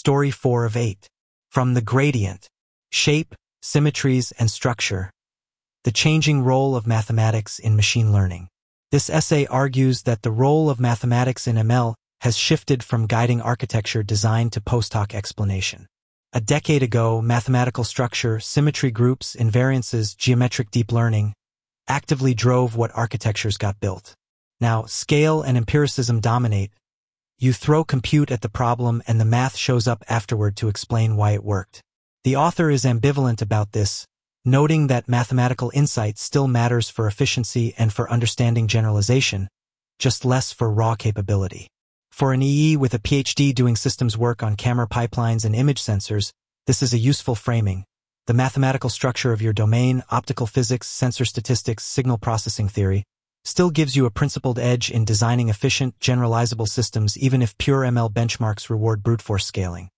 Story 4 of 8. From the gradient, shape, symmetries, and structure. The changing role of mathematics in machine learning. This essay argues that the role of mathematics in ML has shifted from guiding architecture design to post-hoc explanation. A decade ago, mathematical structure, symmetry groups, invariances, geometric deep learning actively drove what architectures got built. Now, scale and empiricism dominate. You throw compute at the problem and the math shows up afterward to explain why it worked. The author is ambivalent about this, noting that mathematical insight still matters for efficiency and for understanding generalization, just less for raw capability. For an EE with a PhD doing systems work on camera pipelines and image sensors, this is a useful framing. The mathematical structure of your domain, optical physics, sensor statistics, signal processing theory, still gives you a principled edge in designing efficient, generalizable systems even if pure ML benchmarks reward brute force scaling.